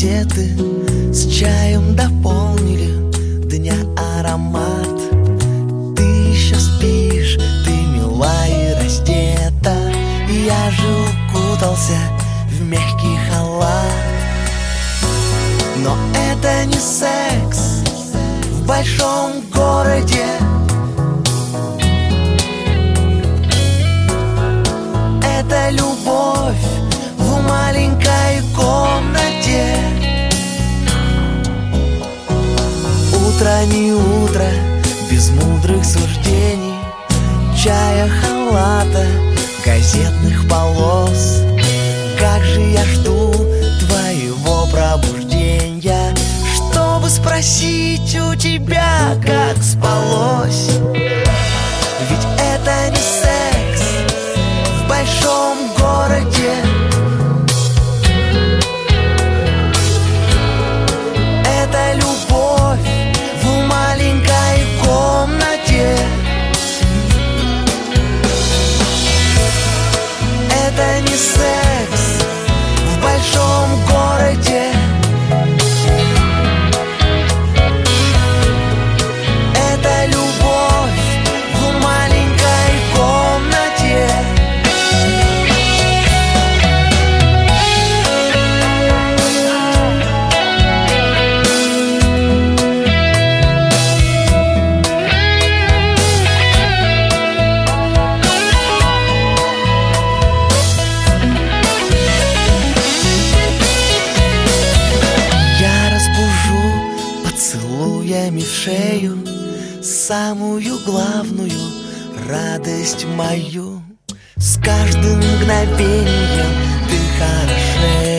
газеты с чаем дополнили дня аромат. Ты еще спишь, ты мила и раздета, я же укутался в мягкий халат. Но это не секс в большом городе, это любовь в маленькой комнате. Утро не утро, без мудрых суждений, чая, халата, газетных полос. Как же я жду твоего пробуждения, чтобы спросить у тебя, как спалось. Ведь это не секс в большом городе, это любовь в маленькой комнате. Это не секс в большом городе, это любовь в маленькой комнате. Поцелуями в шею самую главную радость мою. С каждым мгновением ты хорошеешь.